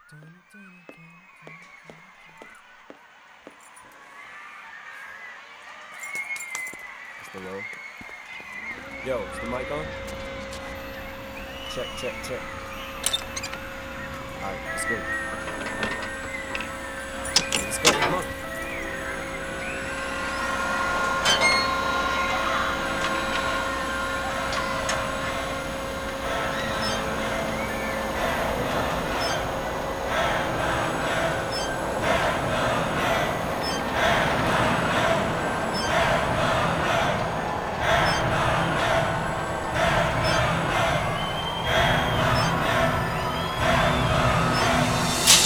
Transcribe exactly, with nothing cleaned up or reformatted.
It's the low. Yo, is the mic on? Check, check, check. Alright, let's go. Let's go, come on.